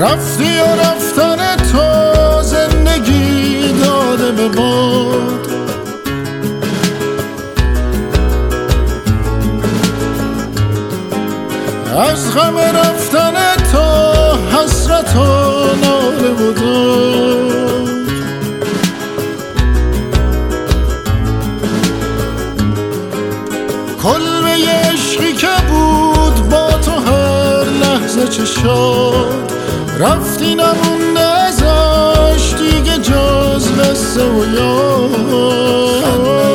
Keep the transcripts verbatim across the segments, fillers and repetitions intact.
رفتی و رفتن تو زندگی داده به باد. از غم رفتن تو حسرت و ناله و داد. کلبه عشقی که بود با تو هر لحظه چه شاد، رفتی نمونده ازش دیگه جز قصه و یاد.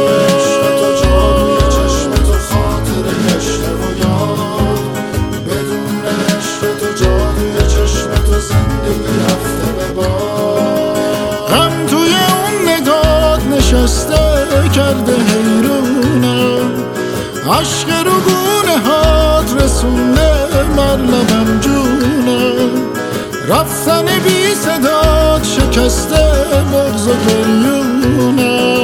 غم توی اون نگات نشسته کرده حیرونم، عشق رو گونه هات رسونده بر لبم جونم. رفتن بی صدات شکسته بغض و گریونم.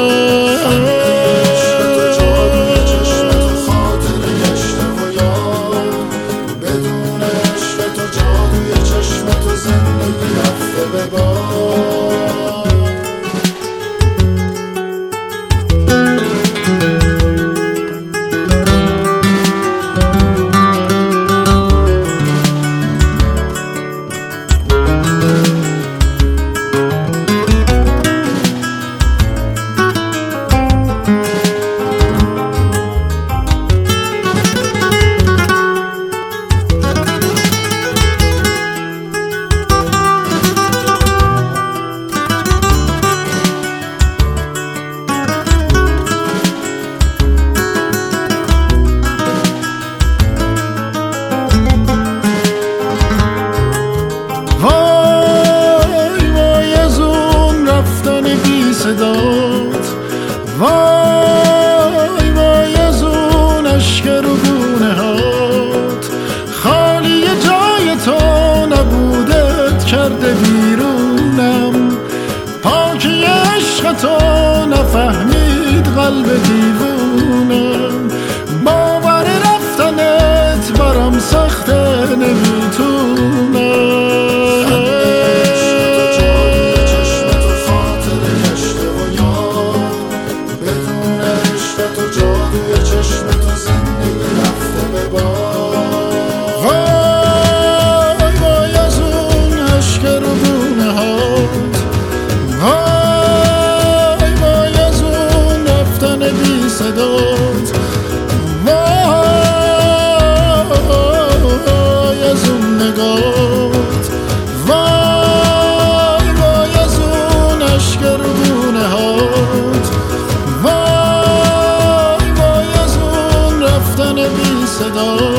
وای وای از اون عشق رو گونه هات، خالی جای تو نبودت کرده بیرونم. پاکی عشق تو نفهمید قلب دیوونم. باور رفتنت برام سخته نمیتونم. صدا